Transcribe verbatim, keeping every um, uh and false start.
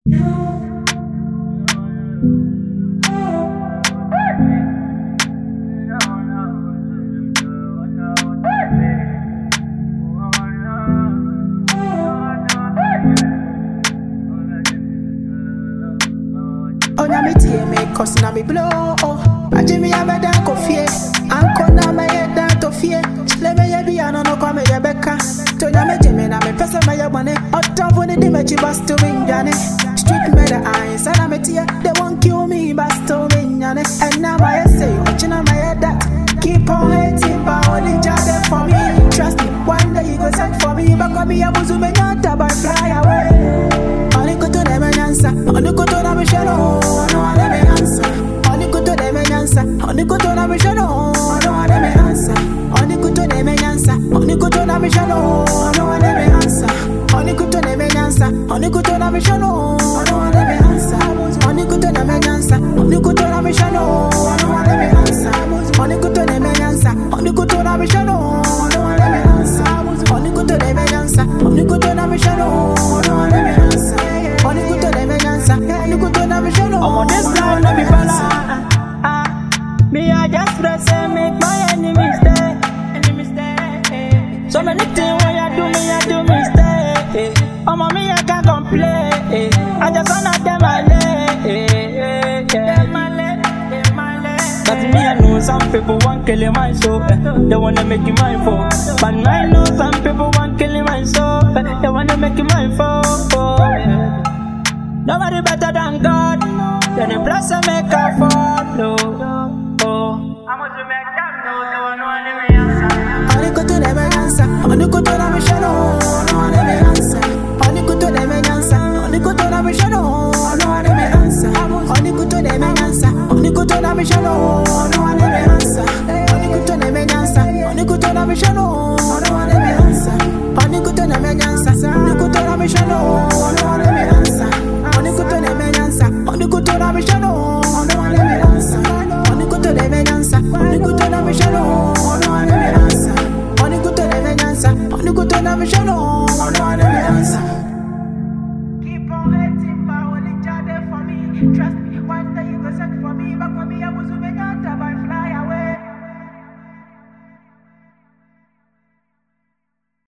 Onya mi tie me cause na mi blow oh. Aji mi abe da ko fie Anko na me ye da to fie Le me ye bi ano no kwa me ye beka Tonya me jime na me pesa me ye bone Otta funi di me chi basto minjane Street me the eyes and me tie They won't kill me basto minjane And now my say Ochina my head that Keep on hating but only jade for me Trust me one day you go send for me Bako mi ya buzu me nyata but fly away Only go to them and answer Only go to them and shadow No one let me answer Only go to them and answer Only go to them and shadow No one let me answer Only go to them and answer Only go to them and shadow No one let me answer Only go to them and answer Only go to them and shadow No one let me answer Only go to them and answer Only go to them and shadow No one let me answer Only go to them and answer Only go to them and shadow No one let me answer Only go to them and answer Only go to them and shadow No one let me answer Only go to them and answer Only go to them and shadow I'm on this line, no be falla. Me, I just press and make my enemies stay. Enemies stay. So many things when you do me, I do mistake. I'm on me, I can't complain. I just wanna get my leg. Get my leg, get my leg. But me, I know some people want killing my soul. They wanna make it my fault. But I know some people want killing my soul. They wanna make it my fault. Nobody better than God. Then the bless and make her follow. Oh, I must make them know they want to let me answer. Only go to them and answer. Only go to them and shadow. No one let me answer. Only go to them and answer. Only go to them and shadow. No one let me answer. Only go to them and answer. Only go to them and shadow. No one let me answer. Only go to them and answer. Only go to them and shadow. No one let me answer. Only go to them and answer. Only go to them and shadow. No one let me answer. Only go to them and answer. Only go to them and shadow. No one let me answer. Only go to them and answer. Only go to them and shadow. No one let me answer. Only go to them and answer. Only go to them and shadow. No one let me answer. Keep on hating, but only jade for me. Trust me, one day you go set for me. Back for me, I was